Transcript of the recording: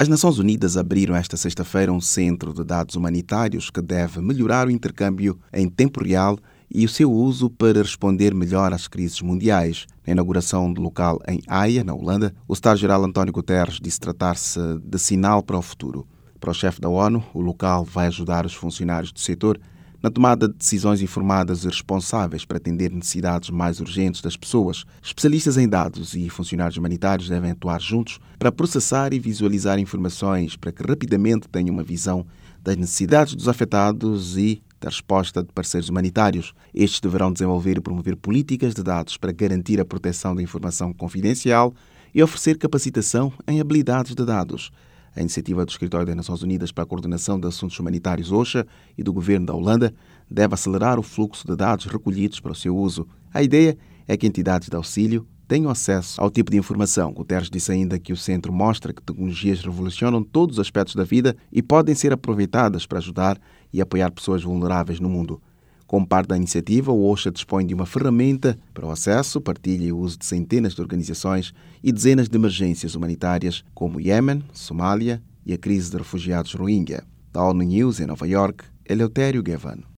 As Nações Unidas abriram esta sexta-feira um centro de dados humanitários que deve melhorar o intercâmbio em tempo real e o seu uso para responder melhor às crises mundiais. Na inauguração do local em Haia, na Holanda, o secretário-geral António Guterres disse tratar-se de sinal para o futuro. Para o chefe da ONU, o local vai ajudar os funcionários do setor na tomada de decisões informadas e responsáveis para atender necessidades mais urgentes das pessoas. Especialistas em dados e funcionários humanitários devem atuar juntos para processar e visualizar informações para que rapidamente tenham uma visão das necessidades dos afetados e da resposta de parceiros humanitários. Estes deverão desenvolver e promover políticas de dados para garantir a proteção da informação confidencial e oferecer capacitação em habilidades de dados. A iniciativa do Escritório das Nações Unidas para a Coordenação de Assuntos Humanitários, OCHA, e do Governo da Holanda deve acelerar o fluxo de dados recolhidos para o seu uso. A ideia é que entidades de auxílio tenham acesso ao tipo de informação. Guterres disse ainda que o centro mostra que tecnologias revolucionam todos os aspectos da vida e podem ser aproveitadas para ajudar e apoiar pessoas vulneráveis no mundo. Como parte da iniciativa, o OCHA dispõe de uma ferramenta para o acesso, partilha e uso de centenas de organizações e dezenas de emergências humanitárias, como Iêmen, Somália e a crise de refugiados Rohingya. Da ONU News, em Nova York, Eleutério Gavan.